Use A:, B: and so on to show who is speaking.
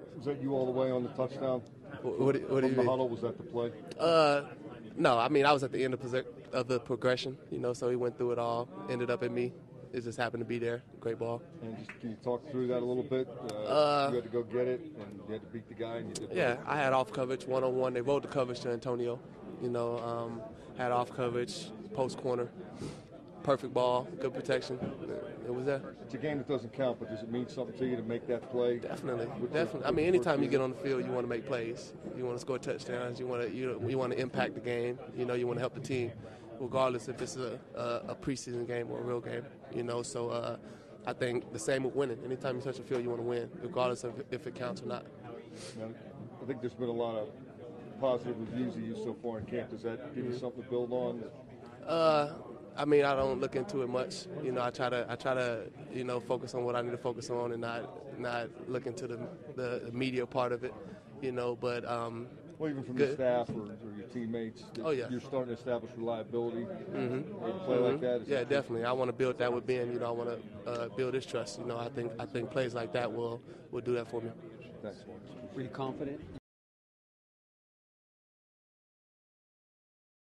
A: Was that you all the way on the touchdown?
B: What do
A: From
B: you
A: the
B: mean?
A: huddle, was that the play?
B: No, I mean I was at the end of the progression, so he went through it all, ended up at me. It just happened to be there. Great ball.
A: And just can you talk through that a little bit? You had to go get it, and you had to beat the guy, and you did.
B: Yeah, I had off coverage, one-on-one. They rolled the coverage to Antonio. Had off coverage, post corner, perfect ball, good protection. It was there.
A: It's a game that doesn't count, but does it mean something to you to make that play?
B: Definitely. I mean, anytime you get on the field, you want to make plays. You want to score touchdowns. You want to impact the game. You want to help the team, regardless if it's a preseason game or a real game. So I think the same with winning. Anytime you touch the field, you want to win, regardless of if it counts or not.
A: Now, I think there's been a lot of positive reviews of you so far in camp. Does that give you something to build on?
B: I mean, I don't look into it much. I try to focus on what I need to focus on and not look into the media part of it. But
A: well, even from
B: good.
A: your staff or your teammates, you're starting to establish reliability. Play like that.
B: Yeah, definitely. I want to build that with Ben. I want to build his trust. I think plays like that will do that for me.
A: Thanks, Lawrence.
C: Were you confident?